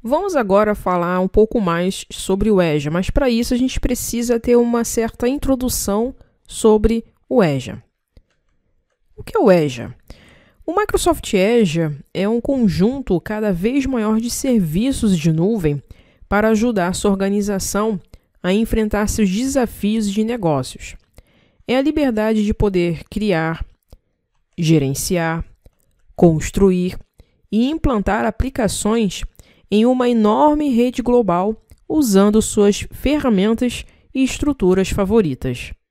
Vamos agora falar um pouco mais sobre o Azure, mas para isso a gente precisa ter uma certa introdução sobre o Azure. O que é o Azure? O Microsoft Azure é um conjunto cada vez maior de serviços de nuvem para ajudar sua organização a enfrentar seus desafios de negócios. É a liberdade de poder criar, gerenciar, construir e implantar aplicações em uma enorme rede global usando suas ferramentas e estruturas favoritas.